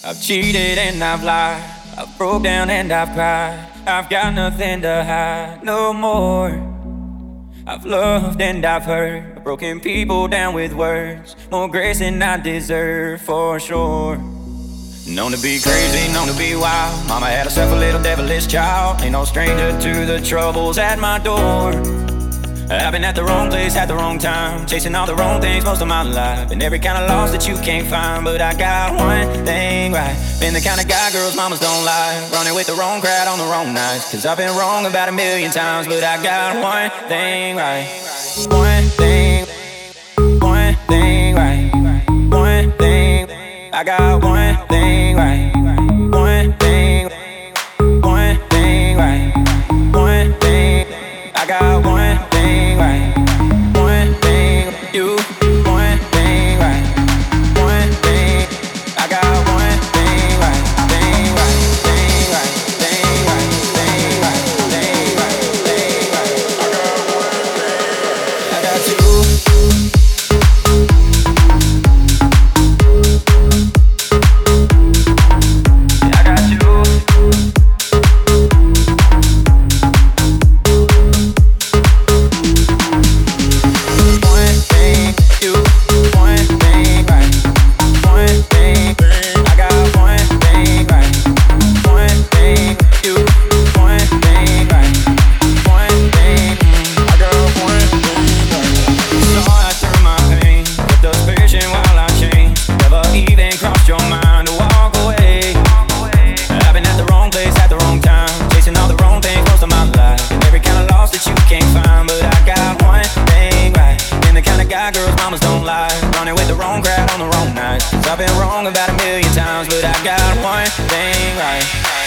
I've cheated and I've lied, I've broke down and I've cried. I've got nothing to hide no more. I've loved and I've hurt, I've broken people down with words, more grace than I deserve for sure. Known to be crazy, known to be wild. Mama had herself a little devilish child. Ain't no stranger to the troubles at my door. I've been at the wrong place at the wrong time, chasing all the wrong things most of my life, and every kind of loss that you can't find. But I got one thing right, been the kind of guy girls mamas don't like, running with the wrong crowd on the wrong nights. Cause I've been wrong about a million times, but I got one thing right. One thing right. One thing, I got one thing right. One thing right. One thing, I got one thing right. One thing, you, one thing right. One thing, I got one thing right. Thing right, thing right, thing right, thing right, thing right, thing right. I got you. Girls, mamas don't lie, running with the wrong crowd on the wrong nights. I've been wrong about a million times, but I got one thing right.